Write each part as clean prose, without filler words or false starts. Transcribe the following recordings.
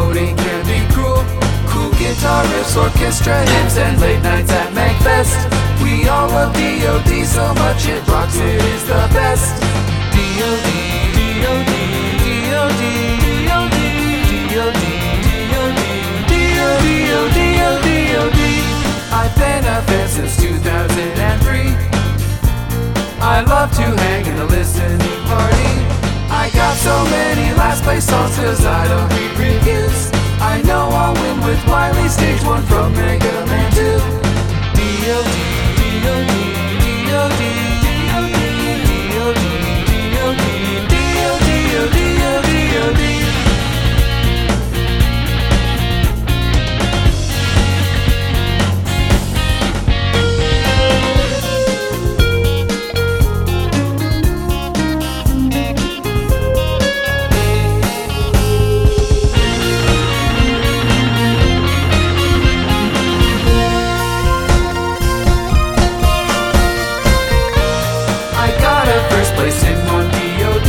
Coding can be cruel. Cool guitar riffs, orchestra hymns, and late nights at Magfest. We all love D.O.D. so much it rocks, it is the best. D.O.D. D.O.D. D.O.D. D.O.D. D.O.D. D.O.D. D.O.D. D.O.D. I've been a fan since 2003. I love to hang in the listening party. I got so many last place songs cause I don't read reviews. I know I'll win with Wiley stage 1 from Mega Man 2. D.O.D. D.O.D. D.O.D. D.O.D. D.O.D. D.O.D. D.O.D. D.O.D. Place in on D.O.D.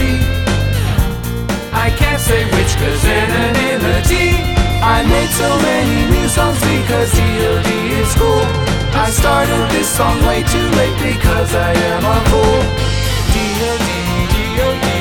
I can't say which cause anonymity. I made so many new songs because D.O.D. is cool. I started this song way too late because I am a fool. D.O.D. D.O.D.